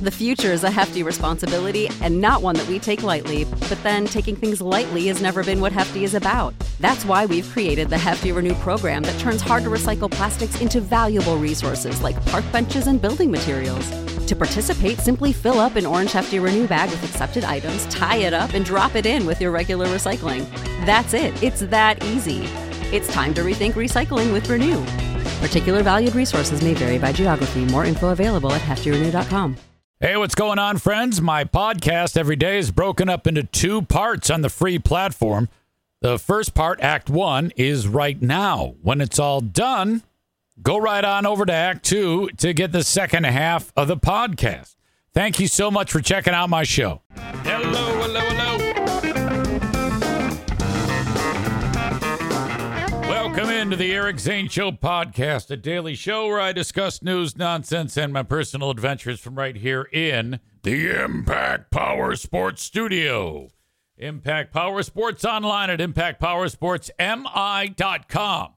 The future is a hefty responsibility and not one that we take lightly, but then taking things lightly has never been what Hefty is about. That's why we've created the Hefty Renew program that turns hard-to-recycle plastics into valuable resources like park benches and building materials. To participate, simply fill up an orange Hefty Renew bag with accepted items, tie it up, and drop it in with your regular recycling. That's it. It's that easy. It's time to rethink recycling with Renew. Particular valued resources may vary by geography. More info available at heftyrenew.com. Hey, what's going on, friends? My podcast every day is broken up into 2 parts on the free platform. The first part, Act 1, is right now. When it's all done, go right on over to Act 2 to get the second half of the podcast. Thank you so much for checking out my show. Hello. Welcome into the Eric Zane Show podcast, a daily show where I discuss news, nonsense, and my personal adventures from right here in the Impact Power Sports Studio. Impact Power Sports online at impactpowersportsmi.com.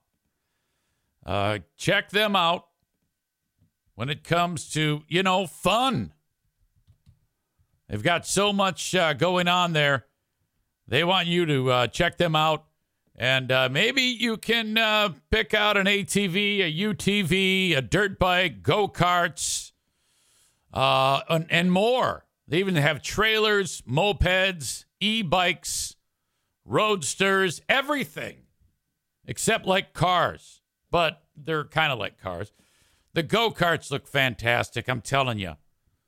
Check them out when it comes to, fun. They've got so much going on there. They want you to check them out. And maybe you can pick out an ATV, a UTV, a dirt bike, go-karts, and more. They even have trailers, mopeds, e-bikes, roadsters, everything except like cars. But they're kind of like cars. The go-karts look fantastic, I'm telling you.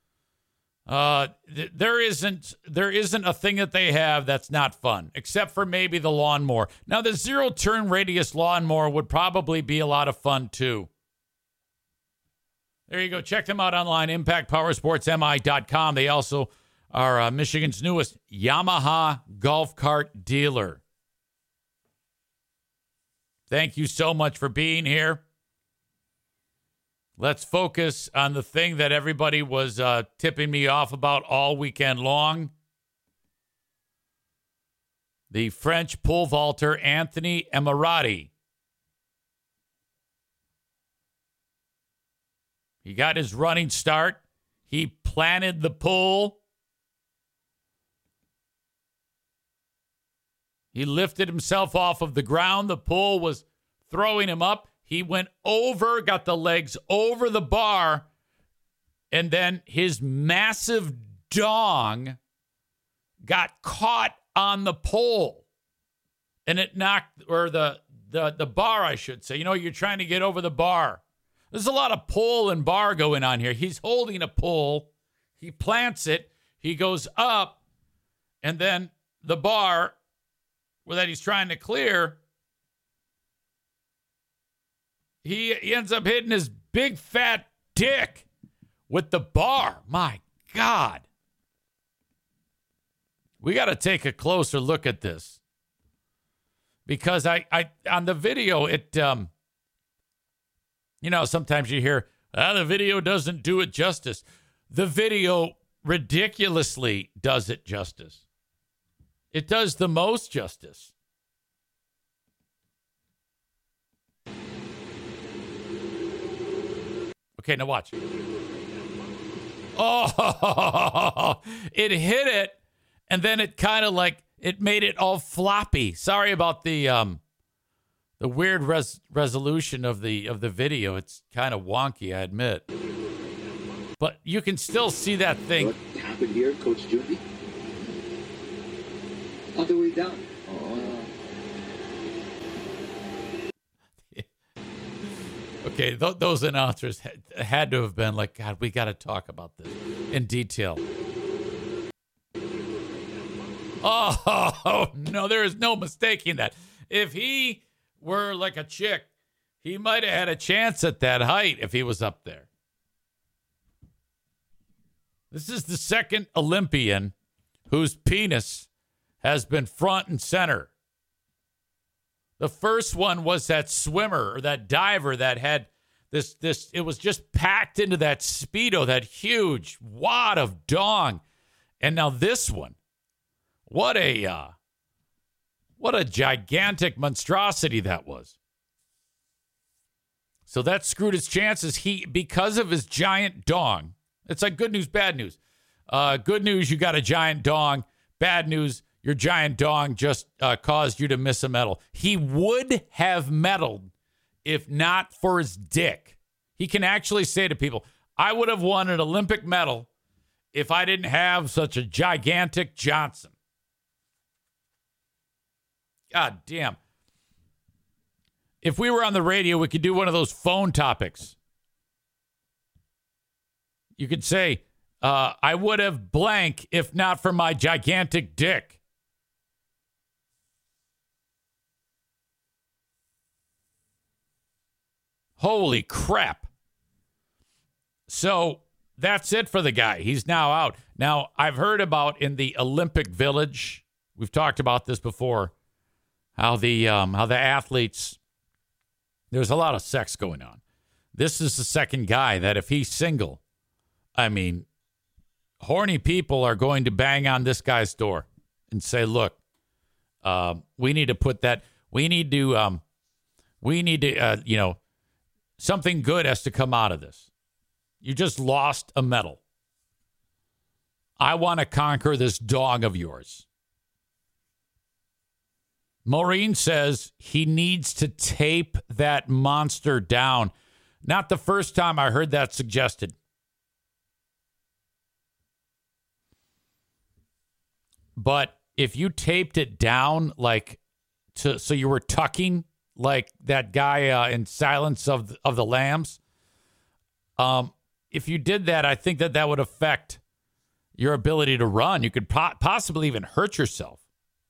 There isn't a thing that they have that's not fun, except for maybe the lawnmower. Now, the zero-turn radius lawnmower would probably be a lot of fun, too. There you go. Check them out online, impactpowersportsmi.com. They also are Michigan's newest Yamaha golf cart dealer. Thank you so much for being here. Let's focus on the thing that everybody was tipping me off about all weekend long. The French pole vaulter Anthony Emirati. He got his running start. He planted the pole. He lifted himself off of the ground. The pole was throwing him up. He went over, got the legs over the bar, and then his massive dong got caught on the pole. And it knocked, or the bar, I should say. You're trying to get over the bar. There's a lot of pole and bar going on here. He's holding a pole. He plants it. He goes up, and then the bar that he's trying to clear, he ends up hitting his big fat dick with the bar. My God. We got to take a closer look at this. Because I on the video, sometimes you hear, the video doesn't do it justice. The video ridiculously does it justice. It does the most justice. Okay, now watch. Oh, it hit it, and then it kind of it made it all floppy. Sorry about the weird resolution of the video. It's kind of wonky, I admit. But you can still see that thing. What happened here, Coach Judy? Other way down. Okay, those announcers had to have been like, God, we got to talk about this in detail. Oh, no, there is no mistaking that. If he were like a chick, he might have had a chance at that height if he was up there. This is the second Olympian whose penis has been front and center. The first one was that swimmer or that diver that had this, it was just packed into that Speedo, that huge wad of dong. And now this one, what a gigantic monstrosity that was. So that screwed his chances. Because of his giant dong, It's like good news, bad news. Good news, you got a giant dong. Bad news, your giant dong just caused you to miss a medal. He would have medaled if not for his dick. He can actually say to people, I would have won an Olympic medal if I didn't have such a gigantic Johnson. God damn. If we were on the radio, we could do one of those phone topics. You could say, I would have blank if not for my gigantic dick. Holy crap. So that's it for the guy. He's now out. Now, I've heard about in the Olympic Village, we've talked about this before, how the athletes, there's a lot of sex going on. This is the second guy that if he's single, I mean, horny people are going to bang on this guy's door and say, look, we need to put that, something good has to come out of this. You just lost a medal. I want to conquer this dog of yours. Maureen says he needs to tape that monster down. Not the first time I heard that suggested. But if you taped it down so you were tucking like that guy in Silence of the Lambs, if you did that, I think that would affect your ability to run. You could possibly even hurt yourself.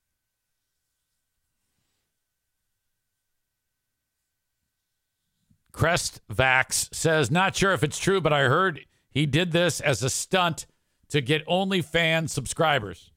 Crest Vax says, not sure if it's true, but I heard he did this as a stunt to get OnlyFans subscribers.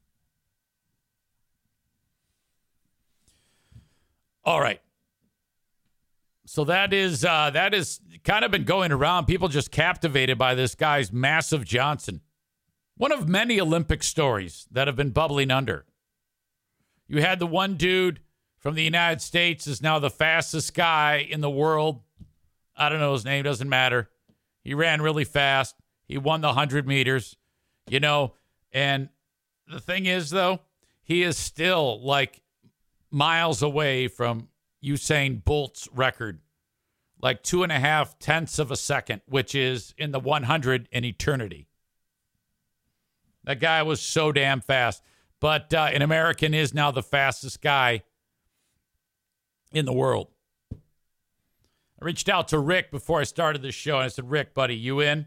All right. So that is kind of been going around. People just captivated by this guy's massive Johnson. One of many Olympic stories that have been bubbling under. You had the one dude from the United States is now the fastest guy in the world. I don't know his name, doesn't matter. He ran really fast. He won the 100 meters, and the thing is, though, he is still like miles away from Usain Bolt's record, like 2.5 tenths of a second, which is in the 100 in eternity. That guy was so damn fast. But an American is now the fastest guy in the world. I reached out to Rick before I started this show, and I said, Rick, buddy, you in?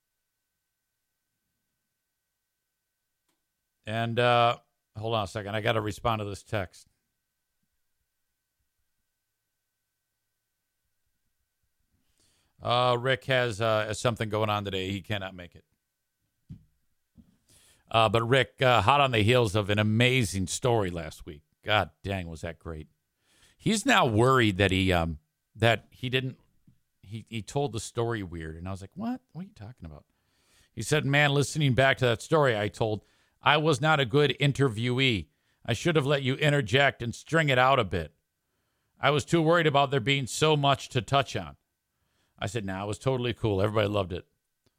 And hold on a second. I got to respond to this text. Rick has something going on today. He cannot make it. But Rick, hot on the heels of an amazing story last week. God dang, was that great. He's now worried that he told the story weird. And I was like, what? What are you talking about? He said, man, listening back to that story I told, I was not a good interviewee. I should have let you interject and string it out a bit. I was too worried about there being so much to touch on. I said, nah, it was totally cool. Everybody loved it.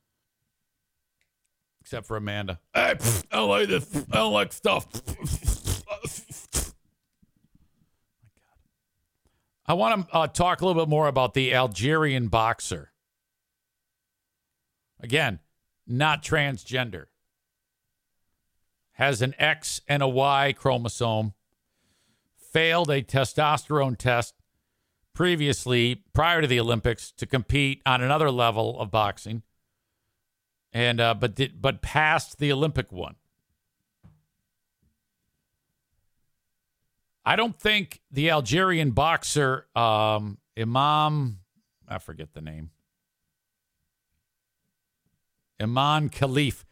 Except for Amanda. I don't like this. I don't like stuff. I want to talk a little bit more about the Algerian boxer. Again, not transgender. Has an X and a Y chromosome. Failed a testosterone test previously, prior to the Olympics, to compete on another level of boxing. And but passed the Olympic one. I don't think the Algerian boxer, Imam, I forget the name. Iman Khalif,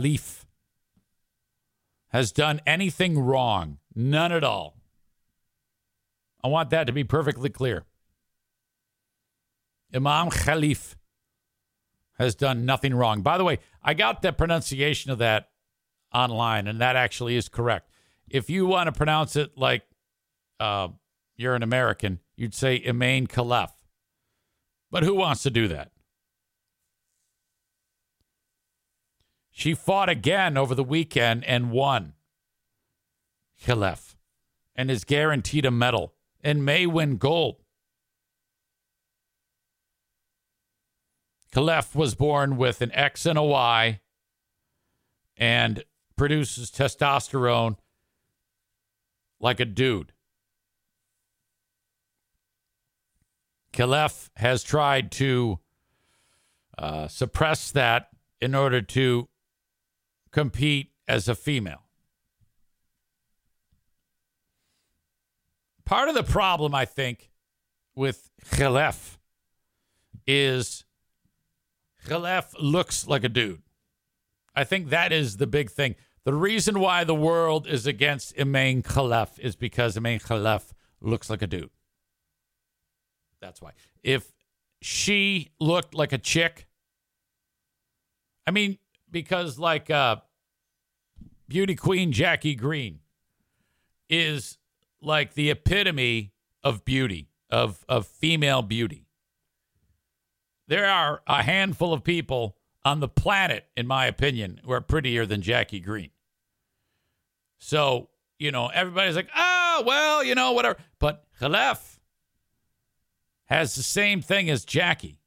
has done anything wrong. None at all. I want that to be perfectly clear. Imam Khalif has done nothing wrong. By the way, I got the pronunciation of that online, and that actually is correct. If you want to pronounce it like you're an American, you'd say Iman Khalif. But who wants to do that? She fought again over the weekend and won. Khalif. And is guaranteed a medal and may win gold. Khalif was born with an X and a Y and produces testosterone like a dude. Khalif has tried to suppress that in order to compete as a female. Part of the problem, I think, with Khalif is Khalif looks like a dude. I think that is the big thing. The reason why the world is against Eman Khalif is because Eman Khalif looks like a dude. That's why. If she looked like a chick, I mean, because like beauty queen Jackie Green is like the epitome of beauty, of female beauty. There are a handful of people on the planet, in my opinion, who are prettier than Jackie Green. So, everybody's like, oh, well, whatever. But Khalif has the same thing as Jackie.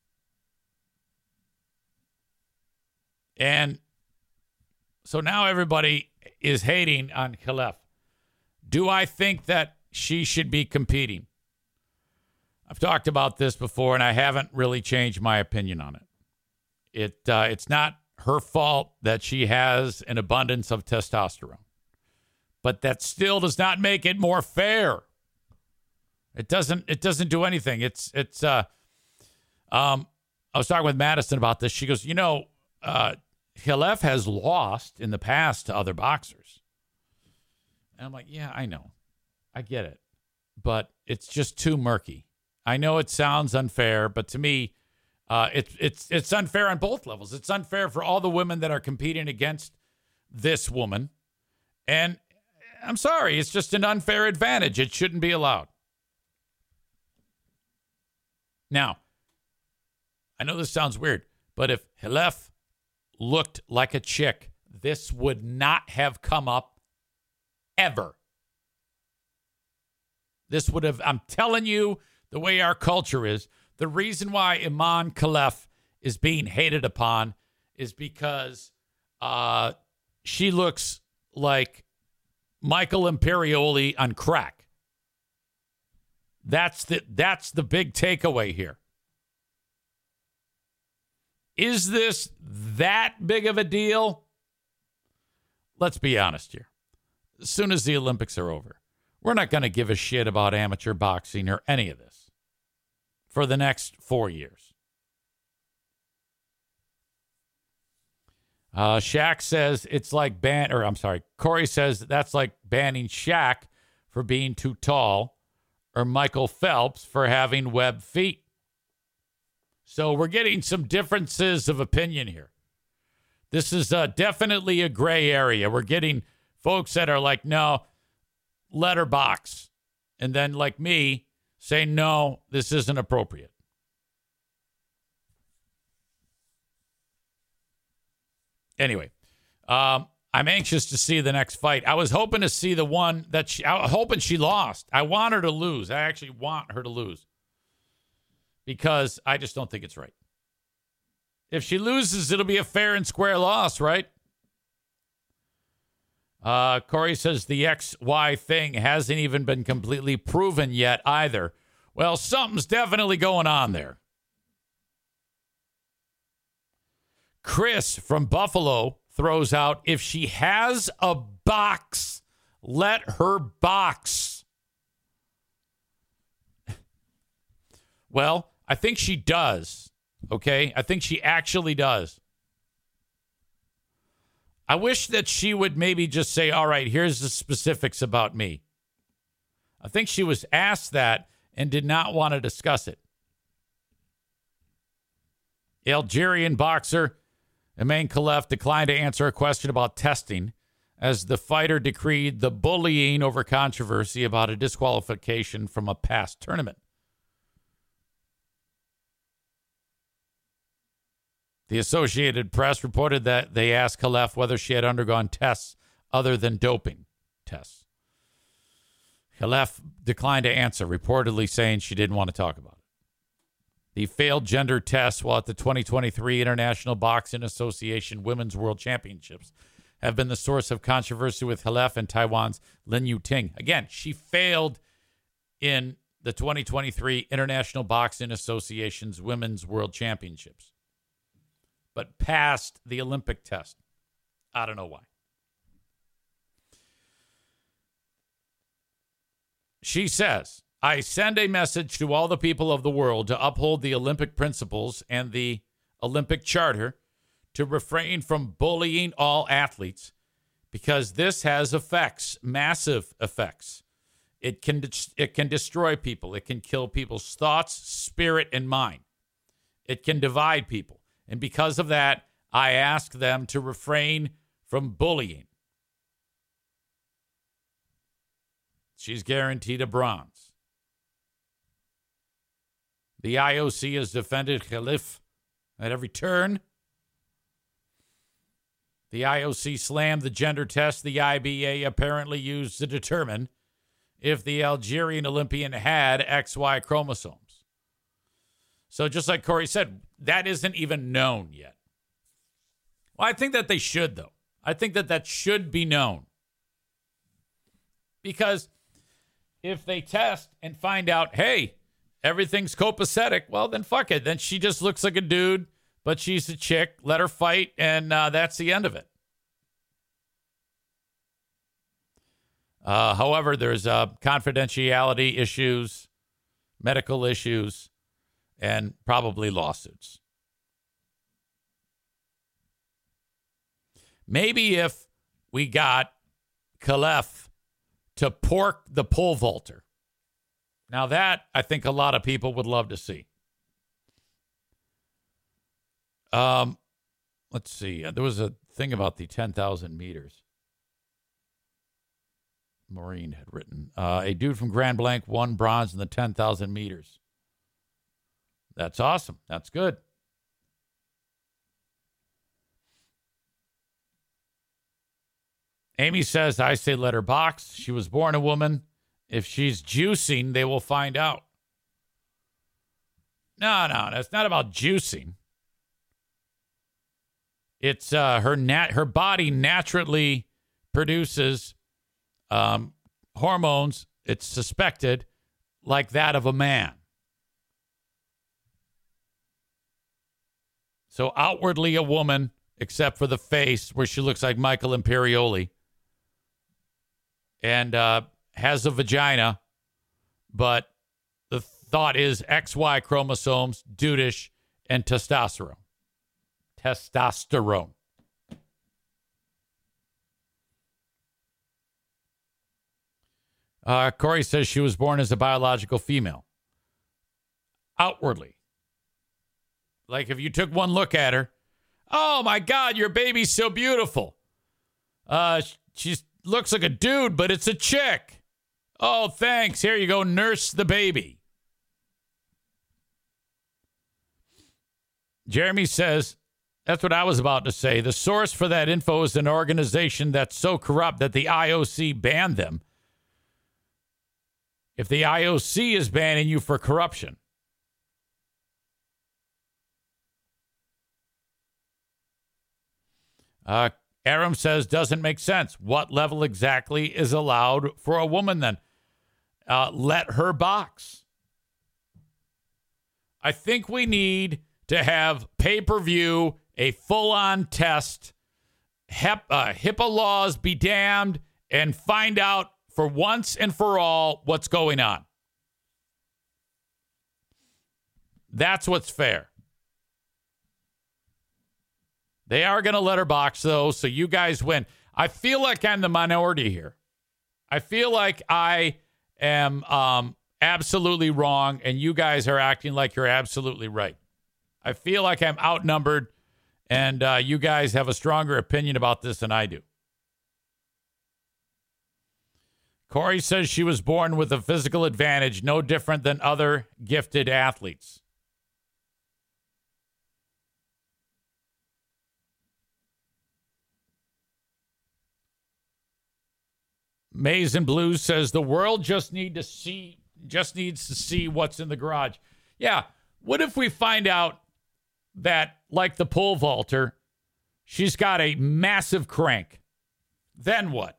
And so now everybody is hating on Khalif. Do I think that she should be competing? I've talked about this before, and I haven't really changed my opinion on it. It's not her fault that she has an abundance of testosterone, but that still does not make it more fair. It doesn't do anything. I was talking with Madison about this. She goes, Khalif has lost in the past to other boxers. And I'm like, yeah, I know. I get it. But it's just too murky. I know it sounds unfair, but to me, it's unfair on both levels. It's unfair for all the women that are competing against this woman. And I'm sorry, it's just an unfair advantage. It shouldn't be allowed. Now, I know this sounds weird, but if Khalif looked like a chick, this would not have come up ever. This would have, I'm telling you, the way our culture is, the reason why Eman Khalif is being hated upon is because she looks like Michael Imperioli on crack. That's the big takeaway here. Is this that big of a deal? Let's be honest here. As soon as the Olympics are over, we're not going to give a shit about amateur boxing or any of this for the next 4 years. Shaq says it's like Corey says that's like banning Shaq for being too tall or Michael Phelps for having webbed feet. So we're getting some differences of opinion here. This is definitely a gray area. We're getting folks that are like, no, let her box. And then like me say, no, this isn't appropriate. Anyway, I'm anxious to see the next fight. I was hoping to see the one that I was hoping she lost. I want her to lose. I actually want her to lose because I just don't think it's right. If she loses, it'll be a fair and square loss, right? Corey says the XY thing hasn't even been completely proven yet either. Well, something's definitely going on there. Chris from Buffalo throws out, if she has a box, let her box. Well, I think she does. Okay? I think she actually does. I wish that she would maybe just say, all right, here's the specifics about me. I think she was asked that and did not want to discuss it. Algerian boxer Eman Khalif declined to answer a question about testing as the fighter decreed the bullying over controversy about a disqualification from a past tournament. The Associated Press reported that they asked Khalef whether she had undergone tests other than doping tests. Khalef declined to answer, reportedly saying she didn't want to talk about it. The failed gender test while at the 2023 International Boxing Association Women's World Championships have been the source of controversy with Khalef and Taiwan's Lin Yuting. Again, she failed in the 2023 International Boxing Association's Women's World Championships, but passed the Olympic test. I don't know why. She says, I send a message to all the people of the world to uphold the Olympic principles and the Olympic Charter, to refrain from bullying all athletes, because this has effects, massive effects. It can destroy people. It can kill people's thoughts, spirit, and mind. It can divide people. And because of that, I ask them to refrain from bullying. She's guaranteed a bronze. The IOC has defended Khalef at every turn. The IOC slammed the gender test the IBA apparently used to determine if the Algerian Olympian had XY chromosomes. So just like Corey said, that isn't even known yet. Well, I think that they should, though. I think that should be known. Because if they test and find out, hey, everything's copacetic, well, then fuck it. Then she just looks like a dude, but she's a chick. Let her fight, and that's the end of it. However, there's confidentiality issues, medical issues, and probably lawsuits. Maybe if we got Khalef to pork the pole vaulter. Now that, I think a lot of people would love to see. Let's see. There was a thing about the 10,000 meters. Maureen had written. A dude from Grand Blanc won bronze in the 10,000 meters. That's awesome. That's good. Amy says, I say let her box. She was born a woman. If she's juicing, they will find out. No, it's not about juicing. It's her body naturally produces hormones, it's suspected, like that of a man. So outwardly a woman, except for the face, where she looks like Michael Imperioli, and has a vagina, but the thought is XY chromosomes, dudish, and testosterone. Corey says she was born as a biological female. Outwardly. Like if you took one look at her, oh my God, your baby's so beautiful. She looks like a dude, but it's a chick. Oh, thanks. Here you go. Nurse the baby. Jeremy says, that's what I was about to say. The source for that info is an organization that's so corrupt that the IOC banned them. If the IOC is banning you for corruption. Aram says, doesn't make sense. What level exactly is allowed for a woman then? Let her box. I think we need to have pay-per-view, a full-on test, HIPAA laws be damned, and find out for once and for all what's going on. That's what's fair. They are going to let her box, though, so you guys win. I feel like I'm the minority here. I feel like I am absolutely wrong, and you guys are acting like you're absolutely right. I feel like I'm outnumbered, and you guys have a stronger opinion about this than I do. Corey says she was born with a physical advantage, no different than other gifted athletes. Maize and Blues says the world just needs to see what's in the garage. Yeah. What if we find out that, like the pole vaulter, she's got a massive crank? Then what?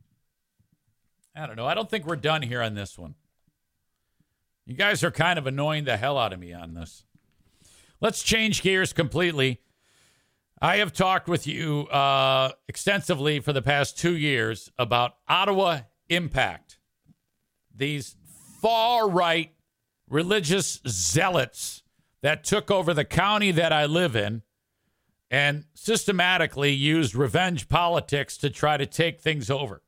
I don't know. I don't think we're done here on this one. You guys are kind of annoying the hell out of me on this. Let's change gears completely. I have talked with you extensively for the past 2 years about Ottawa Impact. These far-right religious zealots that took over the county that I live in and systematically used revenge politics to try to take things over.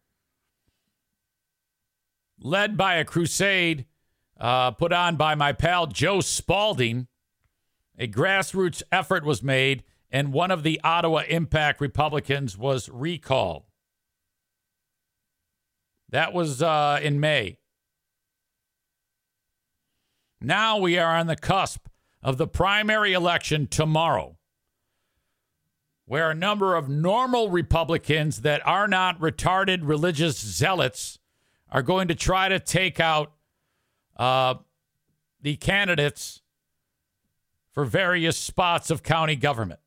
Led by a crusade put on by my pal Joe Spalding, a grassroots effort was made, and one of the Ottawa Impact Republicans was recalled. That was in May. Now we are on the cusp of the primary election tomorrow, where a number of normal Republicans that are not retarded religious zealots are going to try to take out the candidates for various spots of county government.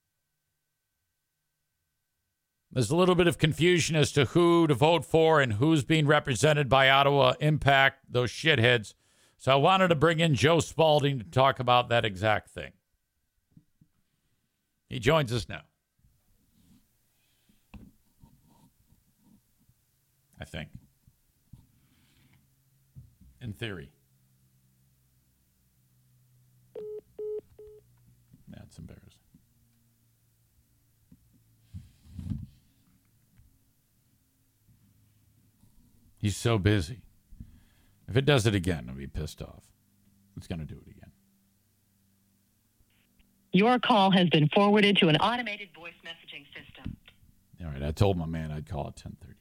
There's a little bit of confusion as to who to vote for and who's being represented by Ottawa Impact, those shitheads. So I wanted to bring in Joe Spalding to talk about that exact thing. He joins us now. I think. In theory. That's embarrassing. He's so busy. If it does it again, I'll be pissed off. It's going to do it again. Your call has been forwarded to an automated voice messaging system. All right, I told my man I'd call at 10:30.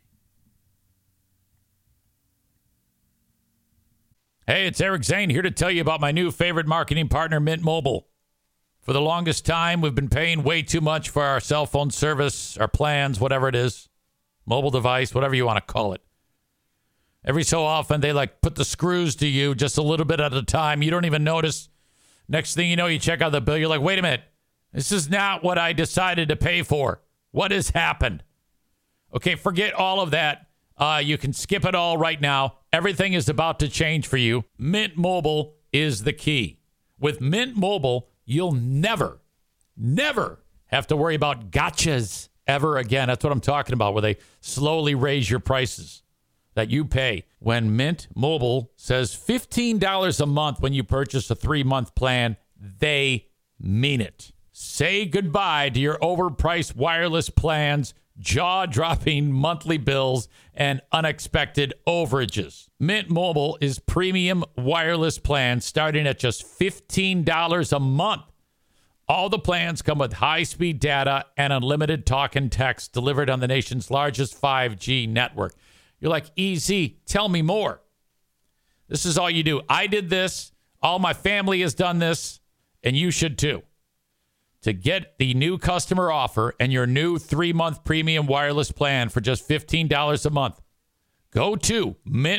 Hey, it's Eric Zane here to tell you about my new favorite marketing partner, Mint Mobile. For the longest time, we've been paying way too much for our cell phone service, our plans, whatever it is, mobile device, whatever you want to call it. Every so often, they put the screws to you just a little bit at a time. You don't even notice. Next thing you know, you check out the bill. You're like, wait a minute. This is not what I decided to pay for. What has happened? Okay, forget all of that. You can skip it all right now. Everything is about to change for you. Mint Mobile is the key. With Mint Mobile, you'll never have to worry about gotchas ever again. That's what I'm talking about, where they slowly raise your prices that you pay. When Mint Mobile says $15 a month when you purchase a 3-month plan, they mean it. Say goodbye to your overpriced wireless plans, jaw-dropping monthly bills, and unexpected overages. Mint Mobile is premium wireless plans starting at just $15 a month. All the plans come with high-speed data and unlimited talk and text delivered on the nation's largest 5G network. You're like, easy, tell me more. This is all you do. I did this. All my family has done this, and you should too. To get the new customer offer and your new 3-month premium wireless plan for just $15 a month, go to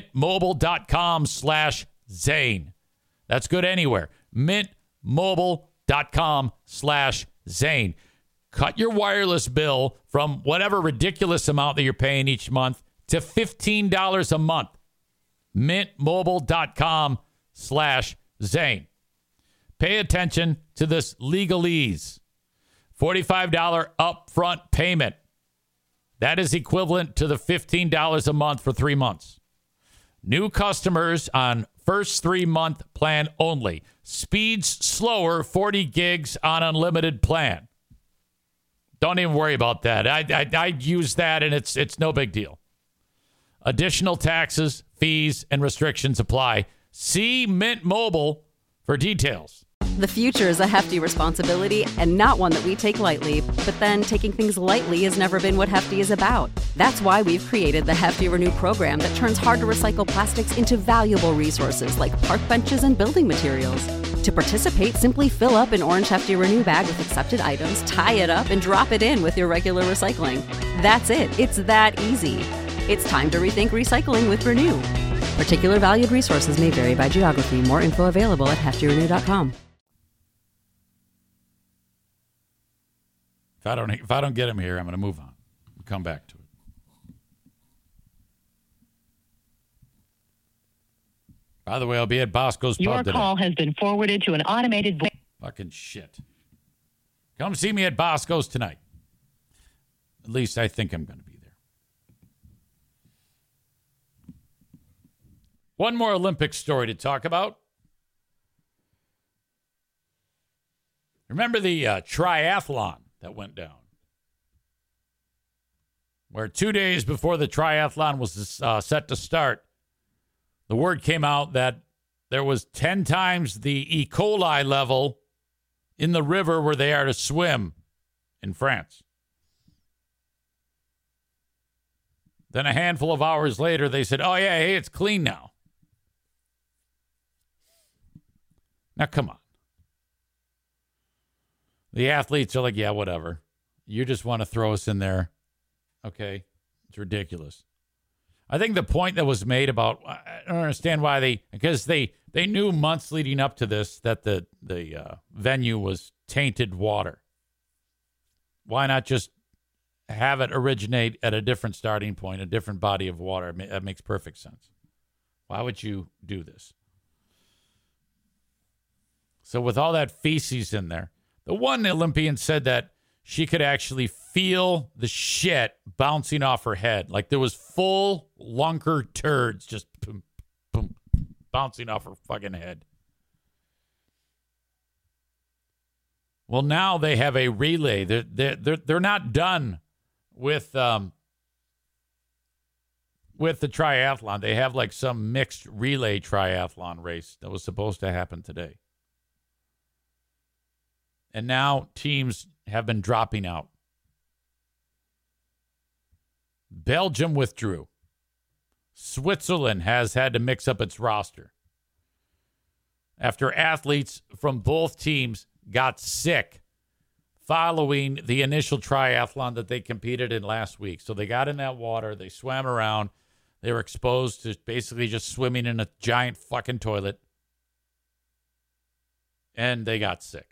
mintmobile.com/Zane. That's good anywhere. mintmobile.com/Zane. Cut your wireless bill from whatever ridiculous amount that you're paying each month to $15 a month. mintmobile.com/Zane. Pay attention to this legalese. $45 upfront payment. That is equivalent to the $15 a month for 3 months. New customers on first 3-month plan only. Speeds slower, 40 gigs on unlimited plan. Don't even worry about that. I use that, and it's no big deal. Additional taxes, fees, and restrictions apply. See Mint Mobile for details. The future is a hefty responsibility and not one that we take lightly. But then taking things lightly has never been what Hefty is about. That's why we've created the Hefty Renew program that turns hard-to-recycle plastics into valuable resources like park benches and building materials. To participate, simply fill up an orange Hefty Renew bag with accepted items, tie it up, and drop it in with your regular recycling. That's it. It's that easy. It's time to rethink recycling with Renew. Particular valued resources may vary by geography. More info available at heftyrenew.com. If I don't get him here, I'm going to move on. We'll come back to it. By the way, I'll be at Bosco's Pub today. Your call has been forwarded to an automated voice. Fucking shit. Come see me at Bosco's tonight. At least I think I'm going to be there. One more Olympic story to talk about. Remember the triathlon that went down? Where 2 days before the triathlon was set to start, the word came out that there was 10 times the E. coli level in the river where they are to swim in France. Then a handful of hours later, they said, oh, yeah, hey, it's clean now. Now, come on. The athletes are like, yeah, whatever. You just want to throw us in there. Okay. It's ridiculous. I think the point that was made about, I don't understand why because they knew months leading up to this that the venue was tainted water. Why not just have it originate at a different starting point, a different body of water? That makes perfect sense. Why would you do this? So with all that feces in there, the one Olympian said that she could actually feel the shit bouncing off her head. Like there was full lunker turds just boom, boom, bouncing off her fucking head. Well, now they have a relay. They're not done with the triathlon. They have like some mixed relay triathlon race that was supposed to happen today. And now teams have been dropping out. Belgium withdrew. Switzerland has had to mix up its roster after athletes from both teams got sick following the initial triathlon that they competed in last week. So they got in that water, they swam around, they were exposed to basically just swimming in a giant fucking toilet, and they got sick.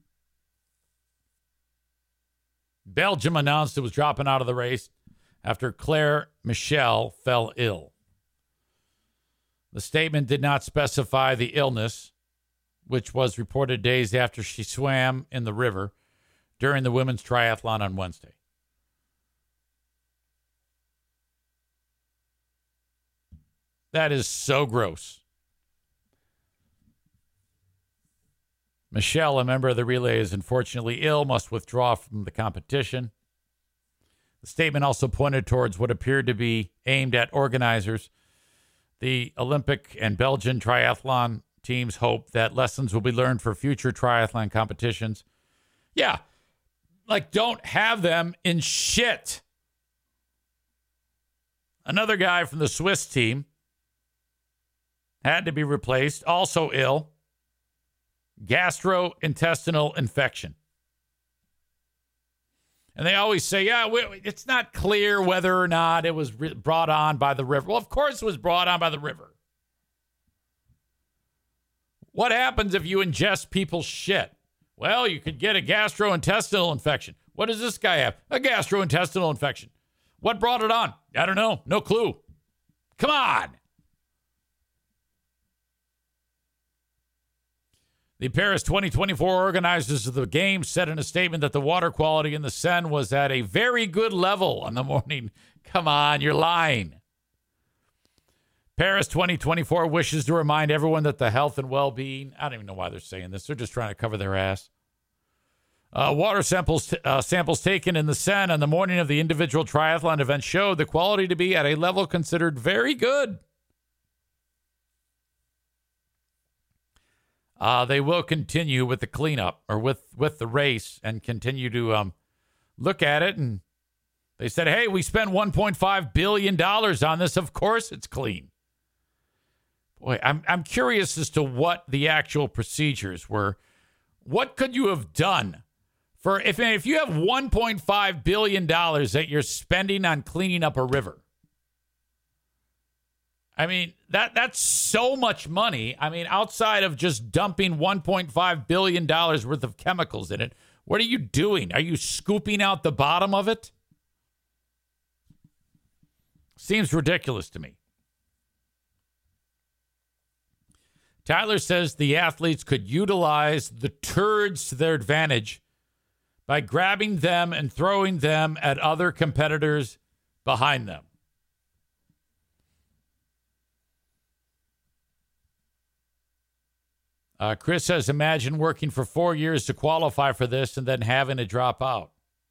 Belgium announced it was dropping out of the race after Claire Michel fell ill. The statement did not specify the illness, which was reported days after she swam in the river during the women's triathlon on Wednesday. That is so gross. Michelle, a member of the relay, is unfortunately ill, must withdraw from the competition. The statement also pointed towards what appeared to be aimed at organizers. The Olympic and Belgian triathlon teams hope that lessons will be learned for future triathlon competitions. Yeah, like don't have them in shit. Another guy from the Swiss team had to be replaced, also ill. Gastrointestinal infection. And they always say, yeah, it's not clear whether or not it was brought on by the river. Well, of course it was brought on by the river. What happens if you ingest people's shit? Well, you could get a gastrointestinal infection. What does this guy have? A gastrointestinal infection. What brought it on? I don't know. No clue. Come on. The Paris 2024 organizers of the Games said in a statement that the water quality in the Seine was at a very good level on the morning. Come on, you're lying. Paris 2024 wishes to remind everyone that the health and well-being, I don't even know why they're saying this. They're just trying to cover their ass. Water samples taken in the Seine on the morning of the individual triathlon event showed the quality to be at a level considered very good. They will continue with the cleanup or with the race and continue to look at it. And they said, hey, we spent $1.5 billion on this. Of course it's clean. Boy, I'm curious as to what the actual procedures were. What could you have done for if you have $1.5 billion that you're spending on cleaning up a river? I mean, that's so much money. I mean, outside of just dumping $1.5 billion worth of chemicals in it, what are you doing? Are you scooping out the bottom of it? Seems ridiculous to me. Tyler says the athletes could utilize the turds to their advantage by grabbing them and throwing them at other competitors behind them. Chris says, imagine working for 4 years to qualify for this and then having to drop out.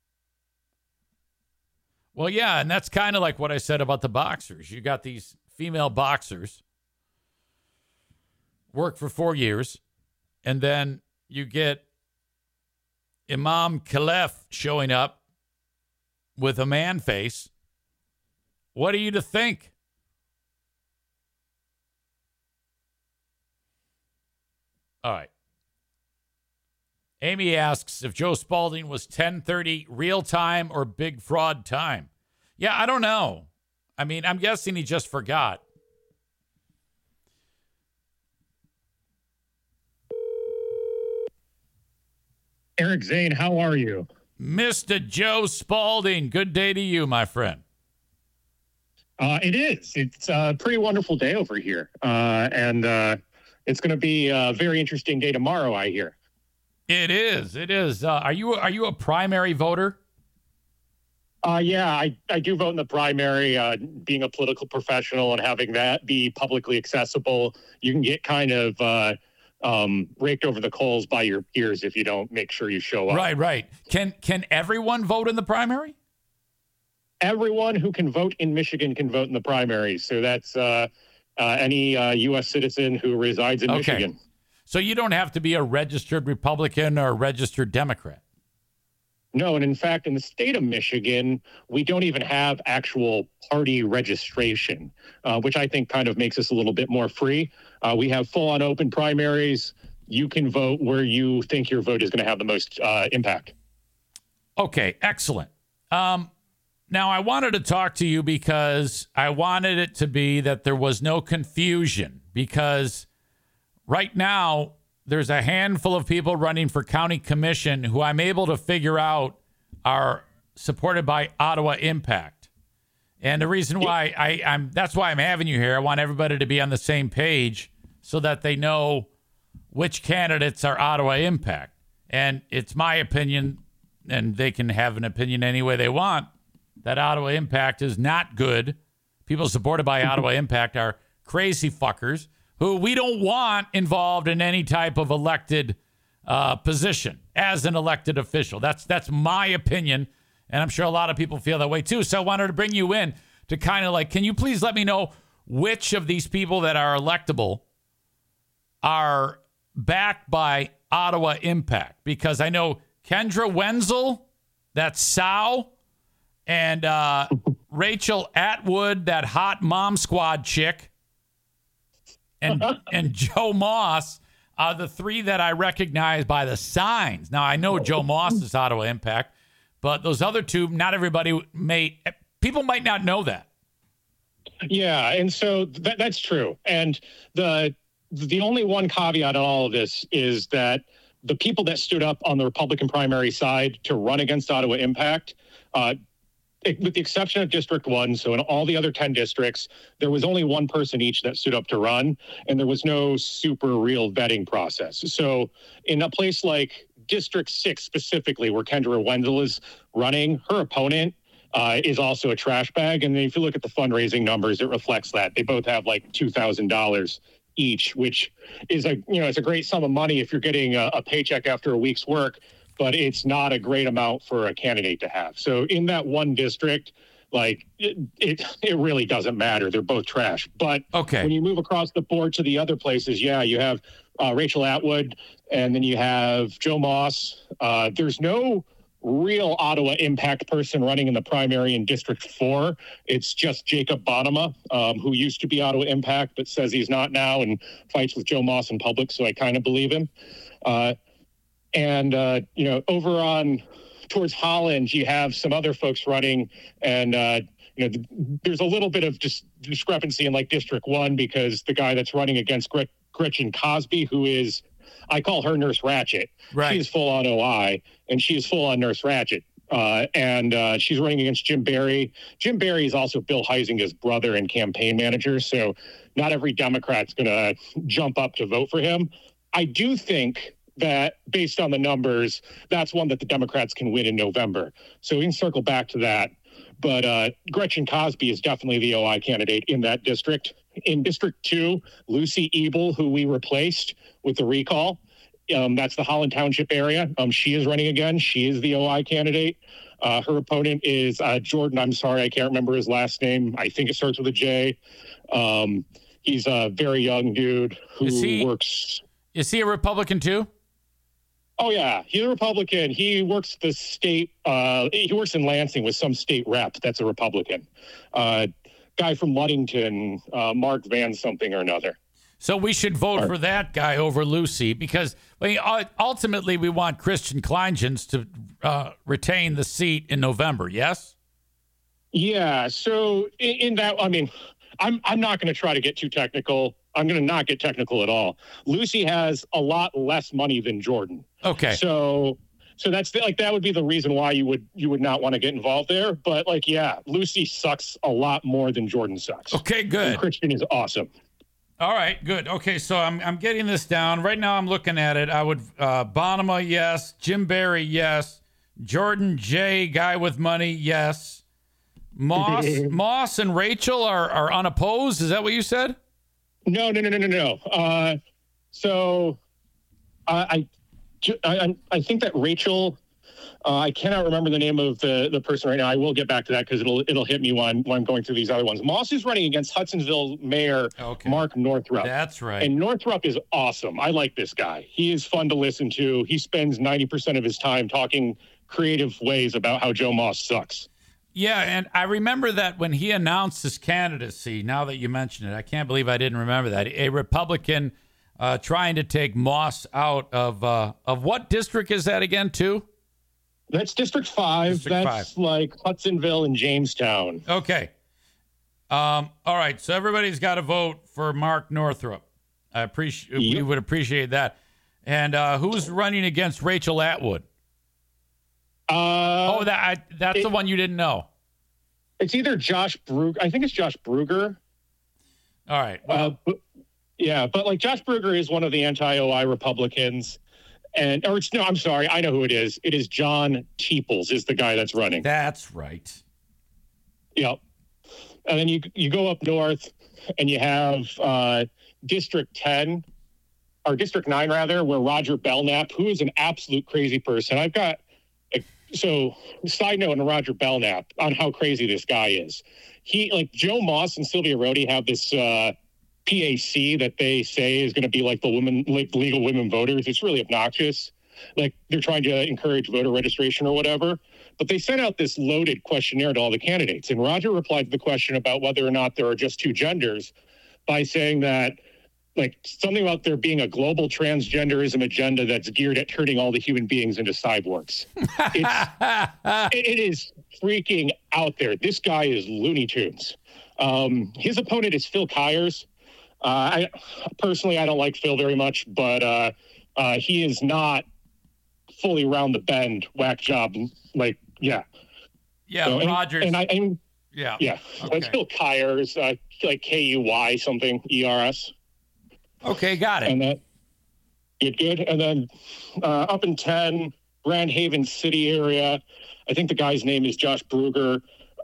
Well, yeah, and that's kind of like what I said about the boxers. You got these female boxers work for 4 years, and then you get Imam Khalif showing up with a man face. What are you to think? All right. Amy asks if Joe Spalding was 10:30 real time or big fraud time. Yeah, I don't know. I mean, I'm guessing he just forgot. Eric Zane, how are you? Mr. Joe Spalding, good day to you, my friend. It is. It's a pretty wonderful day over here. And it's going to be a very interesting day tomorrow, I hear. It is. It is. Are you a primary voter? Yeah, I do vote in the primary. Being a political professional and having that be publicly accessible, you can get kind of raked over the coals by your peers if you don't make sure you show up. Right. Can everyone vote in the primary? Everyone who can vote in Michigan can vote in the primary. So that's any U.S. citizen who resides in Michigan. So you don't have to be a registered Republican or a registered Democrat. No, and in fact, in the state of Michigan, we don't even have actual party registration, which I think kind of makes us a little bit more free. We have full-on open primaries. You can vote where you think your vote is going to have the most impact. Okay, excellent. Now, I wanted to talk to you because I wanted it to be that there was no confusion, because right now there's a handful of people running for county commission who I'm able to figure out are supported by Ottawa Impact. And the reason why that's why I'm having you here. I want everybody to be on the same page so that they know which candidates are Ottawa Impact. And it's my opinion, and they can have an opinion any way they want, that Ottawa Impact is not good. People supported by Ottawa Impact are crazy fuckers who we don't want involved in any type of elected position as an elected official. That's my opinion, and I'm sure a lot of people feel that way too. So I wanted to bring you in to kind of like, can you please let me know which of these people that are electable are backed by Ottawa Impact? Because I know Kendra Wenzel, that's Sow, and Rachel Atwood, that hot mom squad chick, and Joe Moss are the three that I recognize by the signs. Now, I know Joe Moss is Ottawa Impact, but those other two, not everybody people might not know that. Yeah, and so that's true. And the only one caveat on all of this is that the people that stood up on the Republican primary side to run against Ottawa Impact, with the exception of District 1, so in all the other 10 districts, there was only one person each that stood up to run, and there was no super real vetting process. So in a place like District 6 specifically, where Kendra Wenzel is running, her opponent is also a trash bag. And if you look at the fundraising numbers, it reflects that. They both have like $2,000 each, which is it's a great sum of money if you're getting a paycheck after a week's work, but it's not a great amount for a candidate to have. So in that one district, like it really doesn't matter. They're both trash. But when you move across the board to the other places, you have Rachel Atwood, and then you have Joe Moss. There's no real Ottawa Impact person running in the primary in District 4. It's just Jacob Bonema, who used to be Ottawa Impact, but says he's not now and fights with Joe Moss in public, so I kind of believe him. And over on towards Holland, you have some other folks running, and there's a little bit of just discrepancy in like District 1 because the guy that's running against Gretchen Cosby, who is, I call her Nurse Ratched. Right. She's full on OI, and she is full on Nurse Ratched. And she's running against Jim Barry. Jim Barry is also Bill Heisinga's brother and campaign manager, so not every Democrat's going to jump up to vote for him. I do think that based on the numbers, that's one that the Democrats can win in November. So we can circle back to that. But Gretchen Cosby is definitely the OI candidate in that district. In District 2, Lucy Ebel, who we replaced with the recall, that's the Holland Township area. She is running again. She is the OI candidate. Her opponent is Jordan. I'm sorry, I can't remember his last name. I think it starts with a J. He's a very young dude who works. Is he a Republican too? Oh, yeah. He's a Republican. He works the state. He works in Lansing with some state rep that's a Republican. Guy from Ludington, Mark Van something or another. So we should vote for that guy over Lucy because ultimately we want Christian Kleinjens to retain the seat in November, yes? Yeah. So in that, I mean, I'm not going to try to get too technical. I'm going to not get technical at all. Lucy has a lot less money than Jordan. Okay. So that's that would be the reason why you would not want to get involved there. But Lucy sucks a lot more than Jordan sucks. Okay, good. And Christian is awesome. All right, good. Okay, so I'm getting this down. Right now I'm looking at it. I would Bonema, yes. Jim Barry, yes. Jordan J, guy with money, yes. Moss and Rachel are unopposed. Is that what you said? No. So I think that Rachel, I cannot remember the name of the person right now. I will get back to that because it'll hit me when I'm going through these other ones. Moss is running against Hudsonville Mayor Mark Northrup. That's right. And Northrup is awesome. I like this guy. He is fun to listen to. He spends 90% of his time talking creative ways about how Joe Moss sucks. Yeah, and I remember that when he announced his candidacy, now that you mention it, I can't believe I didn't remember that. A Republican trying to take Moss out of what district is that again, too? That's District 5. That's like Hudsonville and Jamestown. Okay. All right, so everybody's got to vote for Mark Northrup. We would appreciate that. And who's running against Rachel Atwood? That's the one you didn't know. It's either Josh Bruger. I think it's Josh Bruger. All right. Well, but Josh Bruger is one of the anti-OI Republicans. I'm sorry. I know who it is. It is John Teeples is the guy that's running. That's right. Yep. And then you go up north and you have District 10 or District 9 rather, where Roger Belknap, who is an absolute crazy person. I've got side note on Roger Belknap on how crazy this guy is. He Joe Moss and Sylvia Rhodey have this PAC that they say is going to be like the legal women voters. It's really obnoxious. Like they're trying to encourage voter registration or whatever. But they sent out this loaded questionnaire to all the candidates. And Roger replied to the question about whether or not there are just two genders by saying that something about there being a global transgenderism agenda that's geared at turning all the human beings into cyborgs. It is freaking out there. This guy is Looney Tunes. His opponent is Phil Kyers. I don't like Phil very much, but he is not fully round the bend whack job. Yeah, so, Rogers. Yeah. Okay. It's Phil Kyers, KUY something, ERS. Okay, got it. And that good. And then up in 10, Grand Haven City area, I think the guy's name is Josh Bruger.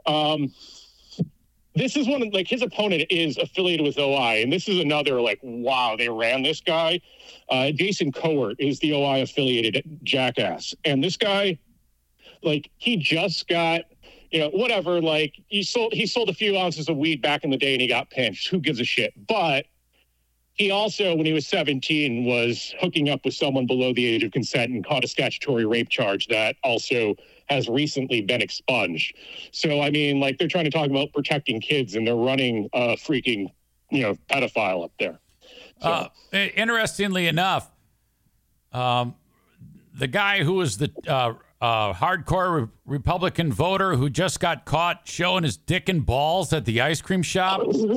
This is one of his opponent is affiliated with OI, and this is another wow, they ran this guy. Jason Cowart is the OI affiliated jackass, and this guy, he just got whatever. He sold a few ounces of weed back in the day, and he got pinched. Who gives a shit? But he also, when he was 17, was hooking up with someone below the age of consent and caught a statutory rape charge that also has recently been expunged. So, I mean, they're trying to talk about protecting kids, and they're running a freaking, pedophile up there. So. Interestingly enough, the guy who was the hardcore Republican voter who just got caught showing his dick and balls at the ice cream shop.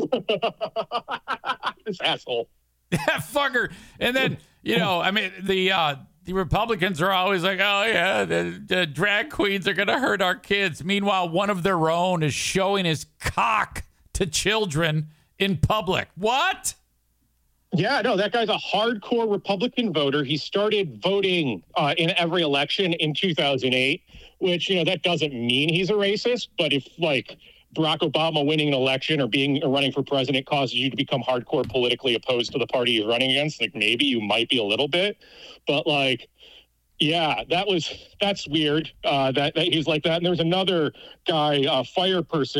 This asshole. That fucker. And then, the Republicans are always like, oh, yeah, the drag queens are going to hurt our kids. Meanwhile, one of their own is showing his cock to children in public. What? Yeah, no, that guy's a hardcore Republican voter. He started voting in every election in 2008, which, that doesn't mean he's a racist. But if, Barack Obama winning an election or running for president causes you to become hardcore politically opposed to the party you're running against, maybe you might be a little bit. But, yeah, that's weird that he's like that. And there's another guy, fire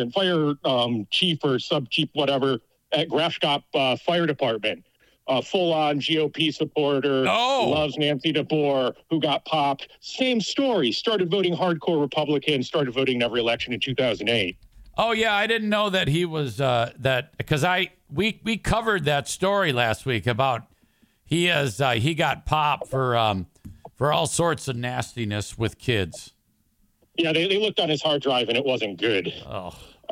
chief or sub chief, whatever, at Grafskop Fire Department. Full-on GOP supporter, loves Nancy DeBoer, who got popped. Same story. Started voting hardcore Republican, started voting in every election in 2008. Oh, yeah, I didn't know that he was because we covered that story last week about he got popped for all sorts of nastiness with kids. Yeah, they looked on his hard drive and it wasn't good. Oh.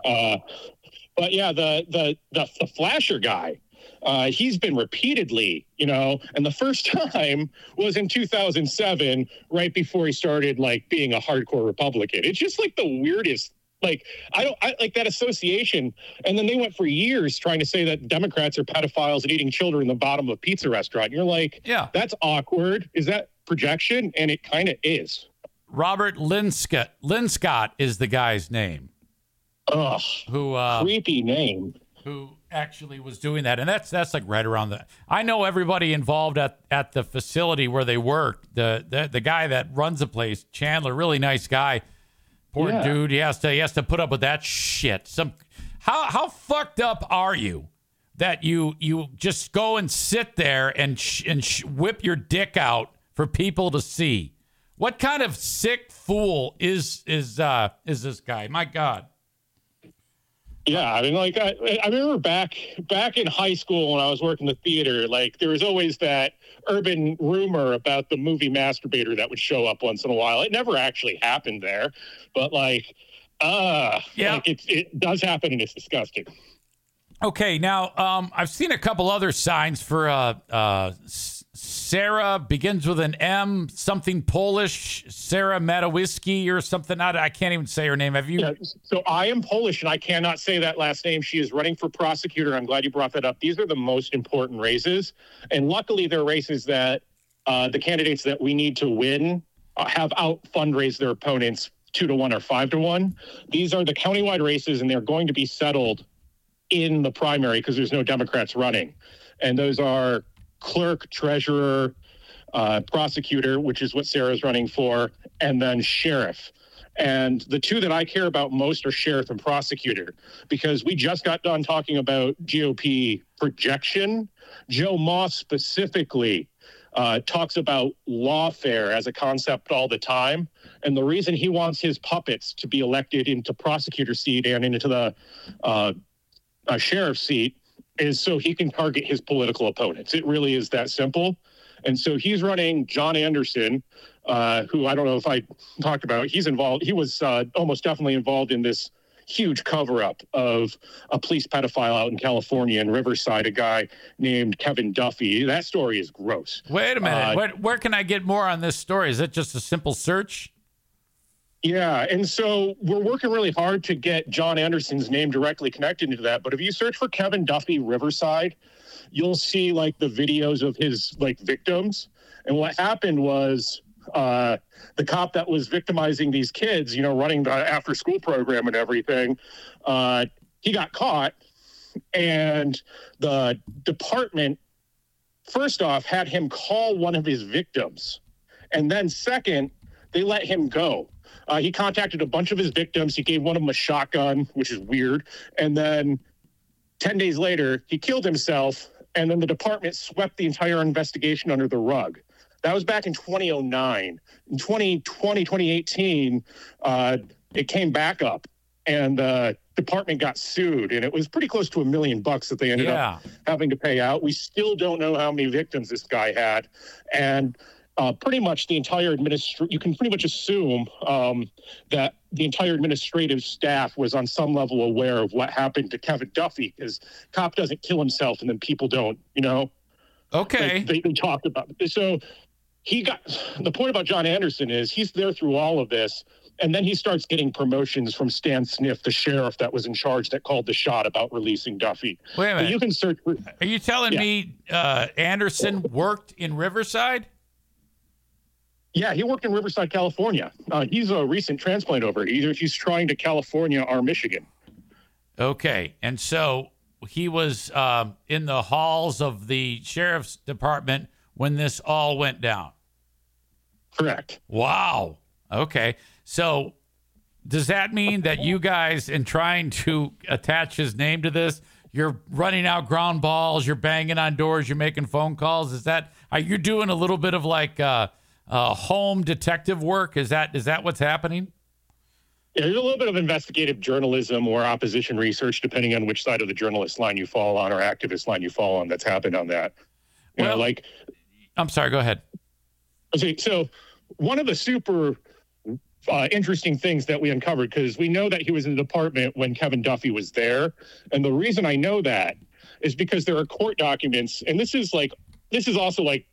But yeah, the flasher guy. He's been repeatedly, and the first time was in 2007, right before he started being a hardcore Republican. It's just the weirdest, I like that association. And then they went for years trying to say that Democrats are pedophiles and eating children in the bottom of a pizza restaurant. And you're like, yeah, that's awkward. Is that projection? And it kind of is. Robert Linscott is the guy's name. Ugh. Who creepy name. Who actually was doing that. And that's right around the, I know everybody involved at the facility where they work. The guy that runs the place, Chandler, really nice guy. Poor dude. He has to put up with that shit. How fucked up are you that you just go and sit there and whip your dick out for people to see? What kind of sick fool is this guy? My God. Yeah, I mean, I remember back in high school when I was working the theater, there was always that urban rumor about the movie Masturbator that would show up once in a while. It never actually happened there, but it does happen and it's disgusting. Okay, now I've seen a couple other signs for Sarah, begins with an M, something Polish, Sarah Matawiski or something. I can't even say her name. Have you? Yeah, so I am Polish and I cannot say that last name. She is running for prosecutor. I'm glad you brought that up. These are the most important races. And luckily they're races that the candidates that we need to win have out fundraised their opponents 2-1 or 5-1. These are the countywide races and they're going to be settled in the primary because there's no Democrats running. And those are clerk, treasurer, prosecutor, which is what Sarah's running for, and then sheriff. And the two that I care about most are sheriff and prosecutor, because we just got done talking about GOP projection. Joe Moss specifically talks about lawfare as a concept all the time. And the reason he wants his puppets to be elected into prosecutor seat and into the sheriff seat is so he can target his political opponents. It really is that simple. And so he's running John Anderson, who I don't know if I talked about. He's involved. He was almost definitely involved in this huge cover-up of a police pedophile out in California in Riverside, a guy named Kevin Duffy. That story is gross. Wait a minute. Where can I get more on this story? Is it just a simple search? Yeah, and so we're working really hard to get John Anderson's name directly connected into that. But if you search for Kevin Duffy Riverside, you'll see the videos of his victims. And what happened was the cop that was victimizing these kids, running the after school program and everything, he got caught. And the department, first off, had him call one of his victims. And then second, they let him go. He contacted a bunch of his victims. He gave one of them a shotgun, which is weird. And then 10 days later, he killed himself. And then the department swept the entire investigation under the rug. That was back in 2009. In 2020, 2018, it came back up. And the department got sued. And it was pretty close to $1 million that they ended up having to pay out. We still don't know how many victims this guy had. And pretty much the entire you can pretty much assume that the entire administrative staff was on some level aware of what happened to Kevin Duffy, because cop doesn't kill himself and then people don't, Okay. They talked about it. So the point about John Anderson is he's there through all of this. And then he starts getting promotions from Stan Sniff, the sheriff that was in charge that called the shot about releasing Duffy. Wait a minute. You can search for, Are you telling me Anderson worked in Riverside? Yeah, he worked in Riverside, California. He's a recent transplant over. Either if he's trying to California or Michigan. Okay. And so he was in the halls of the sheriff's department when this all went down. Correct. Wow. Okay. So does that mean that you guys, in trying to attach his name to this, you're running out ground balls, you're banging on doors, you're making phone calls? Are you doing a little bit of like home detective work? Is that what's happening? Yeah, there's a little bit of investigative journalism or opposition research, depending on which side of the journalist line you fall on or activist line you fall on, that's happened on that. I'm sorry, go ahead. Okay, so one of the super interesting things that we uncovered, because we know that he was in the department when Kevin Duffy was there. And the reason I know that is because there are court documents. And this is also like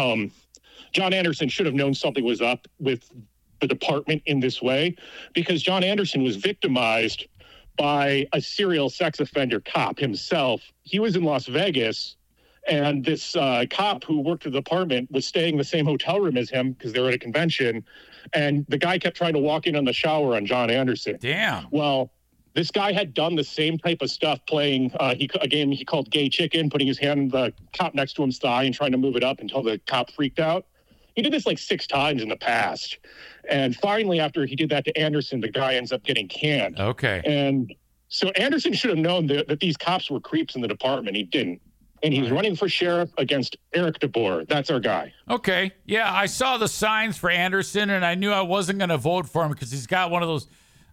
John Anderson should have known something was up with the department in this way, because John Anderson was victimized by a serial sex offender cop himself. He was in Las Vegas, and this cop who worked at the department was staying in the same hotel room as him because they were at a convention. And the guy kept trying to walk in on the shower on John Anderson. Damn. Well, this guy had done the same type of stuff, playing a game he called Gay Chicken, putting his hand on the cop next to him's thigh and trying to move it up until the cop freaked out. He did this like 6 times in the past. And finally, after he did that to Anderson, the guy ends up getting canned. Okay. And so Anderson should have known that these cops were creeps in the department. He didn't. And he was running for sheriff against Eric DeBoer. That's our guy. Okay. Yeah, I saw the signs for Anderson, and I knew I wasn't going to vote for him because he's got one of those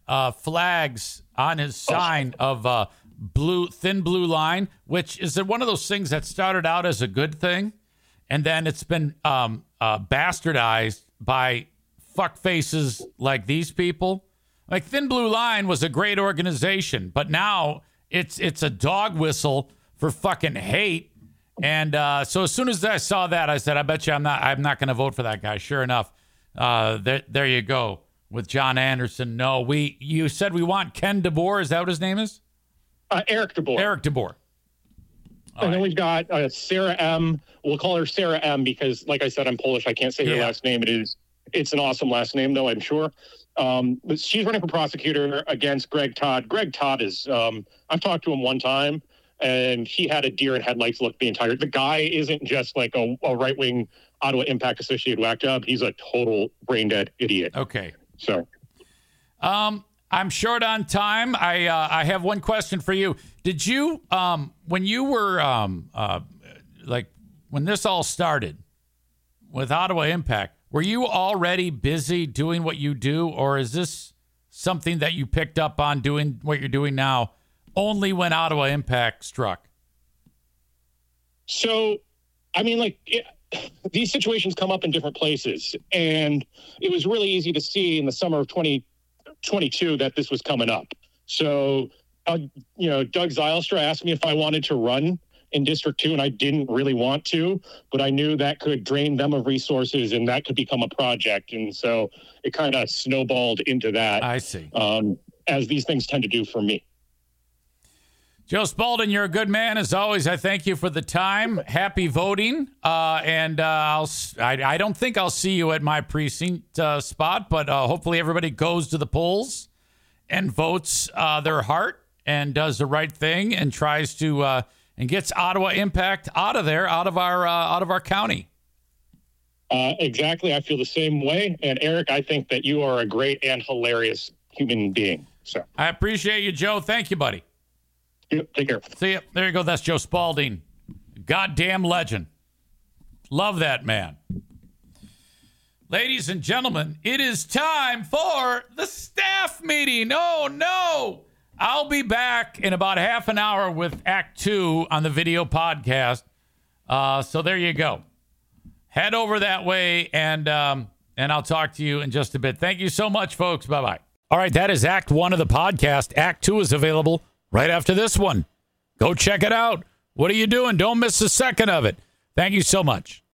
flags on his sign of thin blue line, which is one of those things that started out as a good thing, and then it's been bastardized by fuckfaces like these people. Like Thin Blue Line was a great organization, but now it's a dog whistle for fucking hate. And so as soon as I saw that, I said, I bet you I'm not going to vote for that guy. Sure enough, there you go with John Anderson. No, you said we want Ken DeBoer. Is that what his name is? Eric DeBoer. Eric DeBoer. And then we've got Sarah M. We'll call her Sarah M. because, like I said, I'm Polish. I can't say her last name. It's an awesome last name, though, I'm sure. But she's running for prosecutor against Greg Todd. Greg Todd is, I've talked to him one time, and he had a deer in headlights look the entire. The guy isn't just like a right-wing Ottawa Impact associated whack job. He's a total brain-dead idiot. Okay. So. I'm short on time. I have one question for you. Did you, when you were, when this all started with Ottawa Impact, were you already busy doing what you do, or is this something that you picked up on doing what you're doing now only when Ottawa Impact struck? So, I mean, these situations come up in different places, and it was really easy to see in the summer of 2022 that this was coming up. So, Doug Zylstra asked me if I wanted to run in District 2, and I didn't really want to, but I knew that could drain them of resources and that could become a project. And so it kind of snowballed into that. I see. As these things tend to do for me. Joe Spalding, you're a good man. As always, I thank you for the time. Happy voting. And I don't think I'll see you at my precinct spot, but hopefully everybody goes to the polls and votes their heart and does the right thing and tries to and gets Ottawa Impact out of there, out of our county. Exactly. I feel the same way. And Eric, I think that you are a great and hilarious human being. So I appreciate you, Joe. Thank you, buddy. Yep, take care. See ya. There you go. That's Joe Spalding. Goddamn legend. Love that man. Ladies and gentlemen, it is time for the staff meeting. Oh, no. I'll be back in about half an hour with Act 2 on the video podcast. So there you go. head over that way, and I'll talk to you in just a bit. Thank you so much, folks. Bye-bye. All right, that is Act 1 of the podcast. Act 2 is available right after this one. Go check it out. What are you doing? Don't miss a second of it. Thank you so much.